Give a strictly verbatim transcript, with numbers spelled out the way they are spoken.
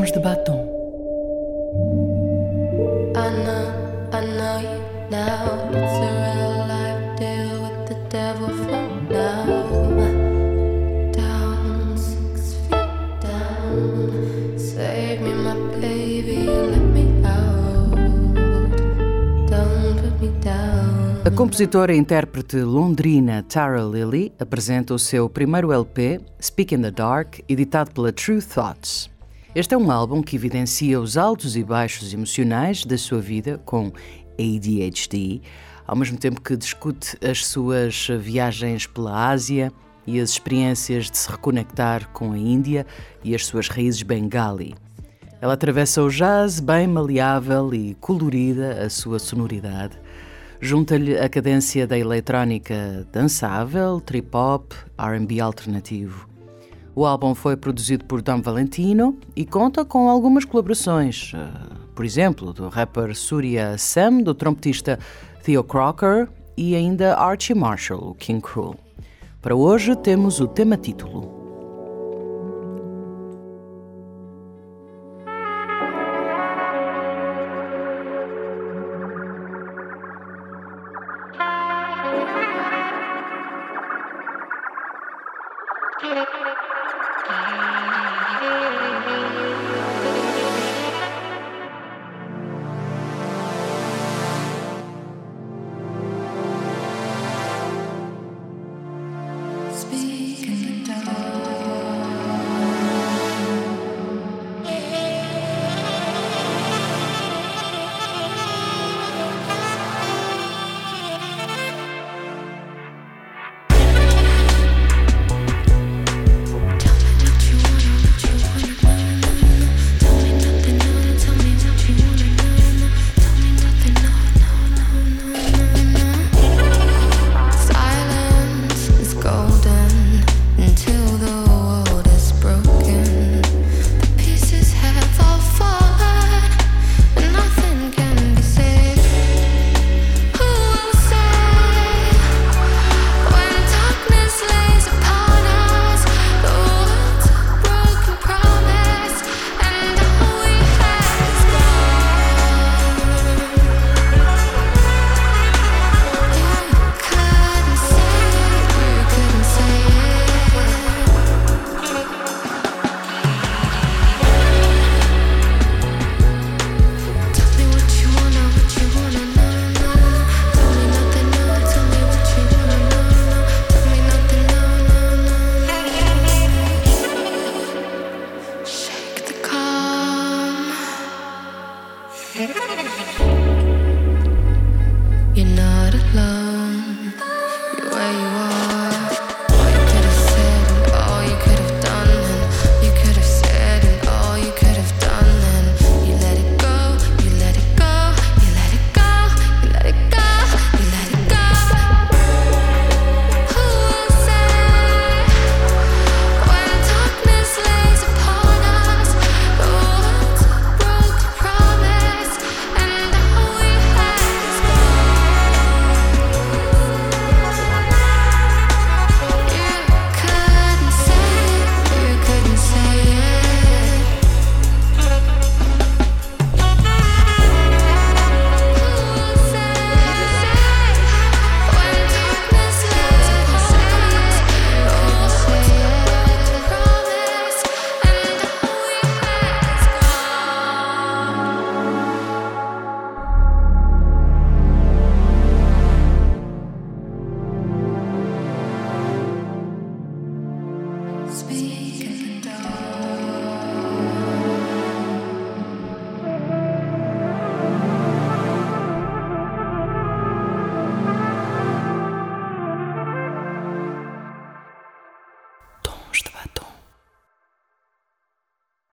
Tons de Batom. I know, I know you now. It's a real life deal with the devil for now. Down, six feet down. Save me, my baby, let me out. Don't put me down. A compositora e intérprete londrina Tara Lilly apresenta o seu primeiro L P, Speak in the Dark, editado pela True Thoughts. Este é um álbum que evidencia os altos e baixos emocionais da sua vida com A D H D, ao mesmo tempo que discute as suas viagens pela Ásia e as experiências de se reconectar com a Índia e as suas raízes bengali. Ela atravessa o jazz bem maleável e colorida a sua sonoridade, junta-lhe a cadência da eletrónica dançável, trip-hop, R and B alternativo. O álbum foi produzido por Dom Valentino e conta com algumas colaborações, por exemplo, do rapper Surya Sam, do trompetista Theo Crocker e ainda Archie Marshall, o King Cruel. Para hoje temos o tema título. Thank you.